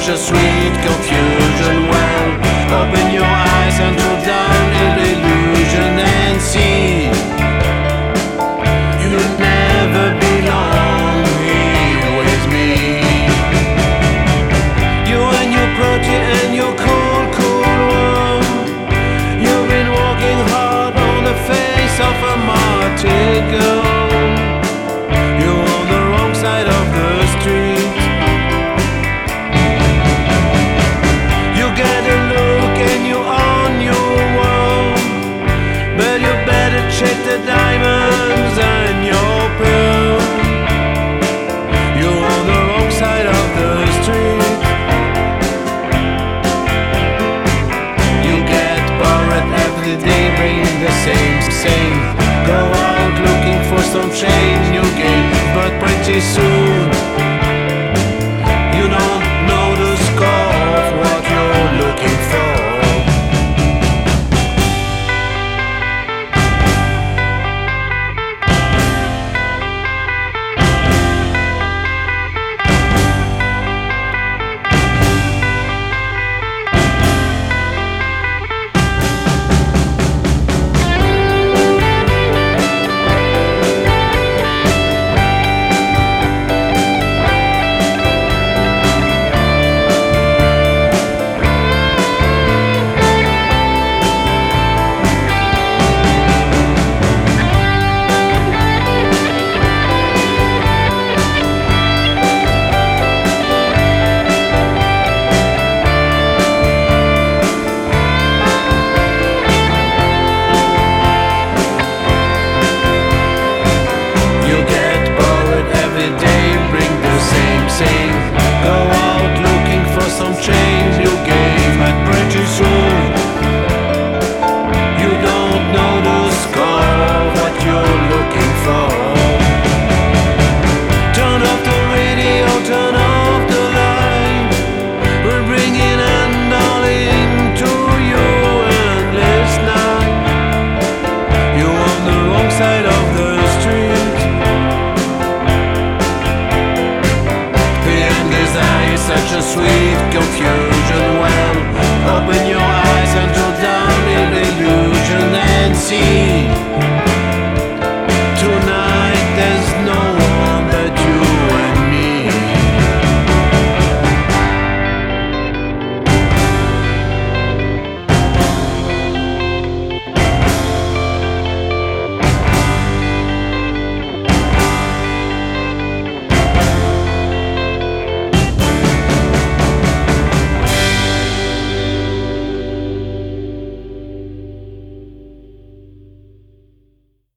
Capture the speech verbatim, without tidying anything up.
a sweet confusion. Well, open your eyes and draw down an illusion and see you'll never belong here with me. You and your protein and your cold, cold world. You've been walking hard on the face of a martyr girl.